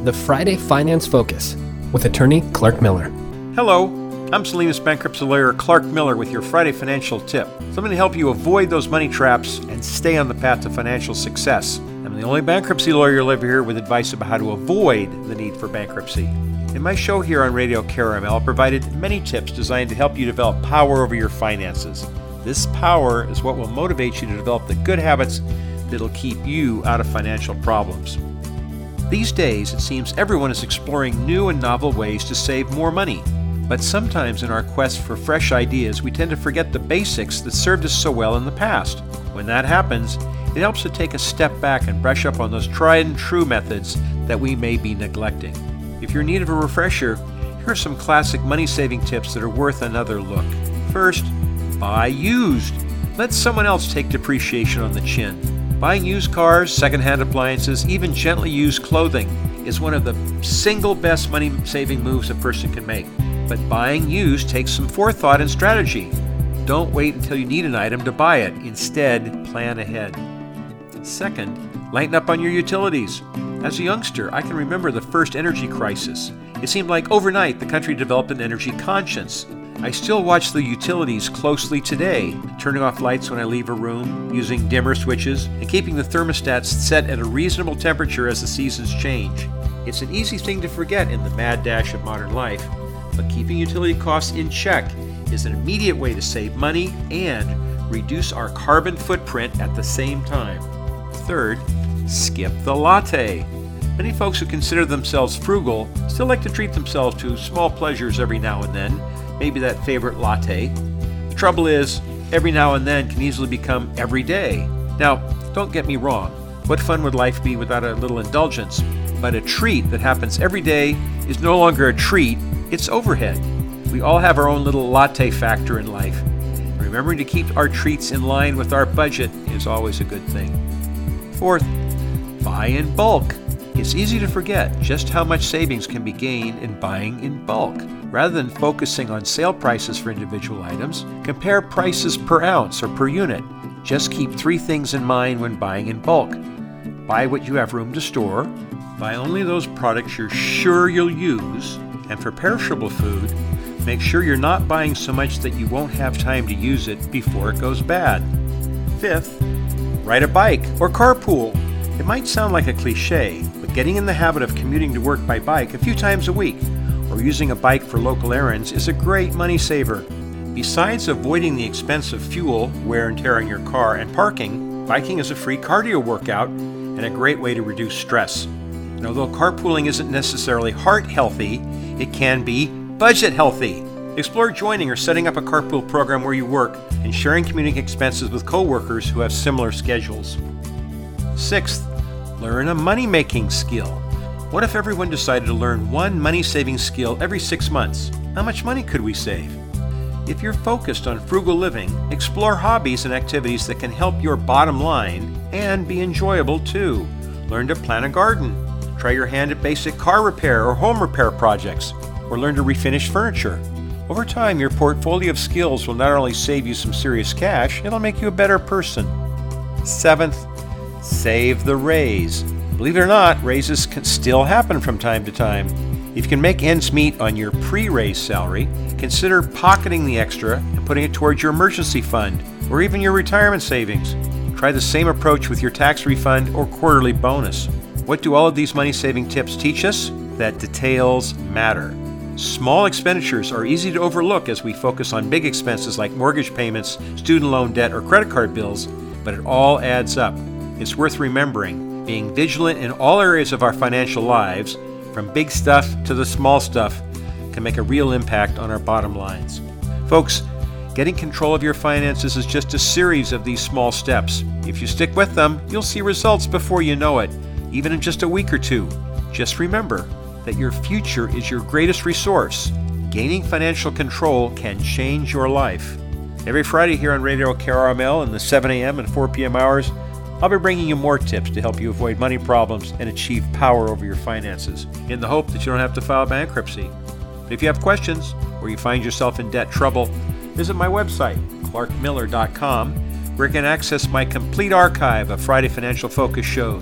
the Friday Finance Focus with attorney Clark Miller. Hello, I'm Salinas bankruptcy lawyer Clark Miller with your Friday financial tip. Something to help you avoid those money traps and stay on the path to financial success. I'm the only bankruptcy lawyer live here with advice about how to avoid the need for bankruptcy. In my show here on Radio KRML, I provided many tips designed to help you develop power over your finances. This power is what will motivate you to develop the good habits that'll keep you out of financial problems. These days, it seems everyone is exploring new and novel ways to save more money. But sometimes in our quest for fresh ideas, we tend to forget the basics that served us so well in the past. When that happens, it helps to take a step back and brush up on those tried and true methods that we may be neglecting. If you're in need of a refresher, here are some classic money-saving tips that are worth another look. First, buy used. Let someone else take depreciation on the chin. Buying used cars, secondhand appliances, even gently used clothing is one of the single best money-saving moves a person can make. But buying used takes some forethought and strategy. Don't wait until you need an item to buy it. Instead, plan ahead. Second, lighten up on your utilities. As a youngster, I can remember the first energy crisis. It seemed like overnight the country developed an energy conscience. I still watch the utilities closely today, turning off lights when I leave a room, using dimmer switches, and keeping the thermostats set at a reasonable temperature as the seasons change. It's an easy thing to forget in the mad dash of modern life, but keeping utility costs in check is an immediate way to save money and reduce our carbon footprint at the same time. Third, skip the latte. Many folks who consider themselves frugal still like to treat themselves to small pleasures every now and then, maybe that favorite latte. The trouble is, every now and then can easily become every day. Now, don't get me wrong, what fun would life be without a little indulgence? But a treat that happens every day is no longer a treat, it's overhead. We all have our own little latte factor in life. Remembering to keep our treats in line with our budget is always a good thing. Fourth, buy in bulk. It's easy to forget just how much savings can be gained in buying in bulk. Rather than focusing on sale prices for individual items, compare prices per ounce or per unit. Just keep three things in mind when buying in bulk. Buy what you have room to store, buy only those products you're sure you'll use, and for perishable food, make sure you're not buying so much that you won't have time to use it before it goes bad. Fifth, ride a bike or carpool. It might sound like a cliche, but getting in the habit of commuting to work by bike a few times a week or using a bike for local errands is a great money saver. Besides avoiding the expense of fuel, wear and tear on your car, and parking, biking is a free cardio workout and a great way to reduce stress. And although carpooling isn't necessarily heart healthy, it can be budget healthy. Explore joining or setting up a carpool program where you work and sharing commuting expenses with coworkers who have similar schedules. Sixth, learn a money-making skill. What if everyone decided to learn one money-saving skill every 6 months? How much money could we save? If you're focused on frugal living, explore hobbies and activities that can help your bottom line and be enjoyable too. Learn to plant a garden. Try your hand at basic car repair or home repair projects, or learn to refinish furniture. Over time, your portfolio of skills will not only save you some serious cash, it'll make you a better person. Seventh, save the raise. Believe it or not, raises can still happen from time to time. If you can make ends meet on your pre-raise salary, consider pocketing the extra and putting it towards your emergency fund or even your retirement savings. Try the same approach with your tax refund or quarterly bonus. What do all of these money-saving tips teach us? That details matter. Small expenditures are easy to overlook as we focus on big expenses like mortgage payments, student loan debt, or credit card bills, but it all adds up. It's worth remembering, being vigilant in all areas of our financial lives, from big stuff to the small stuff, can make a real impact on our bottom lines. Folks, getting control of your finances is just a series of these small steps. If you stick with them, you'll see results before you know it, even in just a week or two. Just remember that your future is your greatest resource. Gaining financial control can change your life. Every Friday here on Radio KRML in the 7 a.m. and 4 p.m. hours, I'll be bringing you more tips to help you avoid money problems and achieve power over your finances, in the hope that you don't have to file bankruptcy. But if you have questions or you find yourself in debt trouble, visit my website, clarkmiller.com, where you can access my complete archive of Friday Financial Focus shows.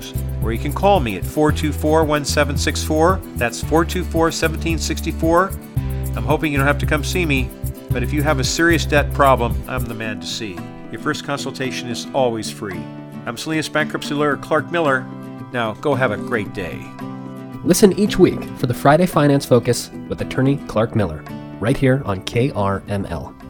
or you can call me at 424-1764. That's 424-1764. I'm hoping you don't have to come see me, but if you have a serious debt problem, I'm the man to see. Your first consultation is always free. I'm Salinas bankruptcy lawyer Clark Miller. Now, go have a great day. Listen each week for the Friday Finance Focus with attorney Clark Miller, right here on KRML.